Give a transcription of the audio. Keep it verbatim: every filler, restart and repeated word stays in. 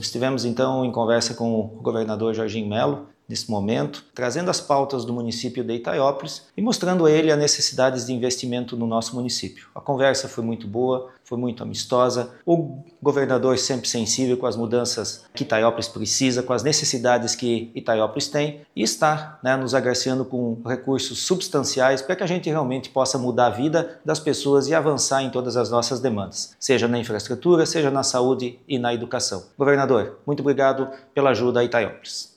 Estivemos então em conversa com o governador Jorginho Melo, nesse momento, trazendo as pautas do município de Itaiópolis e mostrando a ele as necessidades de investimento no nosso município. A conversa foi muito boa, foi muito amistosa, o governador sempre sensível com as mudanças que Itaiópolis precisa, com as necessidades que Itaiópolis tem e está, né, nos agraciando com recursos substanciais para que a gente realmente possa mudar a vida das pessoas e avançar em todas as nossas demandas, seja na infraestrutura, seja na saúde e na educação. Governador, muito obrigado pela ajuda a Itaiópolis.